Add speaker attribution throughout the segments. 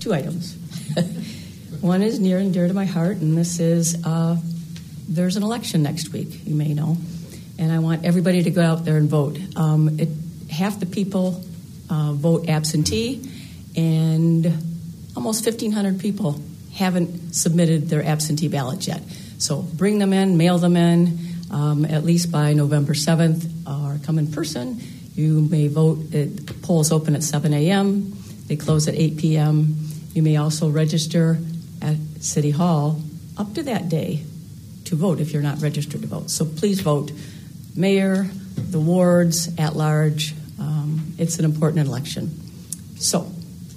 Speaker 1: two items. One is near and dear to my heart, and this is there's an election next week, you may know, and I want everybody to go out there and vote. Half the people vote absentee, and almost 1,500 people haven't submitted their absentee ballots yet. So bring them in, mail them in, at least by November 7th, or come in person. You may vote. The polls open at 7 a.m. They close at 8 p.m. You may also register at City Hall up to that day to vote if you're not registered to vote. So please vote. Mayor, the wards, at large. It's an important election. So,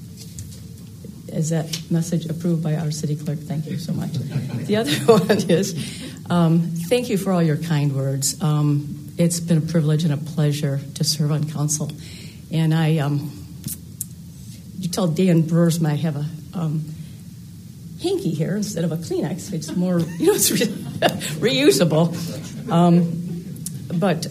Speaker 1: is that message approved by our city clerk? Thank you so much. The other one is, thank you for all your kind words. It's been a privilege and a pleasure to serve on council. And you tell Dan Burrs might have a hanky here instead of a Kleenex. It's more, it's reusable. But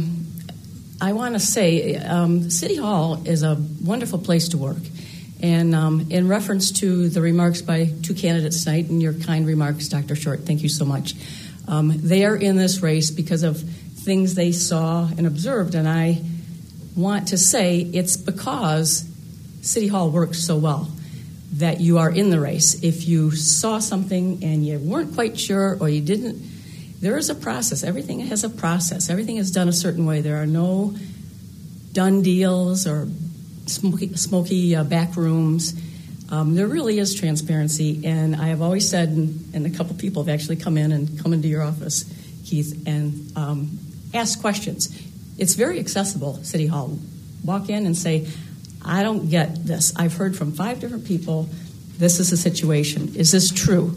Speaker 1: I want to say City Hall is a wonderful place to work. And in reference to the remarks by two candidates tonight and your kind remarks, Dr. Short, thank you so much. They are in this race because of things they saw and observed. And I want to say it's because City Hall works so well that you are in the race. If you saw something and you weren't quite sure or you didn't, there is a process. Everything has a process. Everything is done a certain way. There are no done deals or smoky back rooms. There really is transparency, and I have always said, and a couple people have actually come into your office, Keith, and asked questions. It's very accessible, City Hall. Walk in and say, I don't get this. I've heard from 5 different people, this is the situation. Is this true?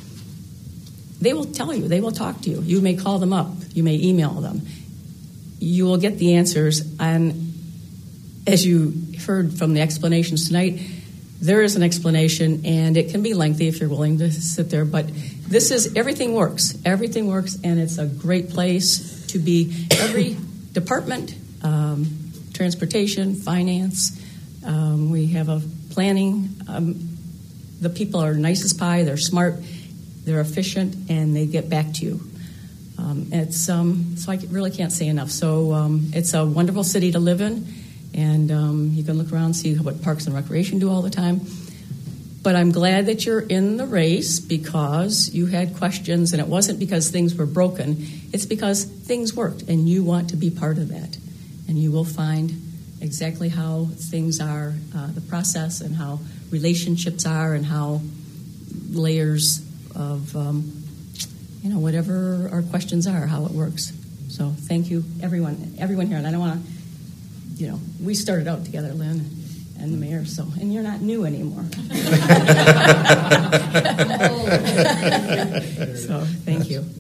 Speaker 1: They will tell you. They will talk to you. You may call them up. You may email them. You will get the answers, and as you heard from the explanations tonight, there is an explanation, and it can be lengthy if you're willing to sit there, but everything works. Everything works, and it's a great place to be. Every department, transportation, finance, we have a planning. The people are nice as pie. They're smart, they're efficient, and they get back to you. So I really can't say enough. So it's a wonderful city to live in. And you can look around and see what Parks and Recreation do all the time. But I'm glad that you're in the race because you had questions, and it wasn't because things were broken. It's because things worked, and you want to be part of that. And you will find exactly how things are, the process, and how relationships are, and how layers of, whatever our questions are, how it works. So thank you, everyone here. And I don't want to, we started out together, Lynn and the mayor, and you're not new anymore.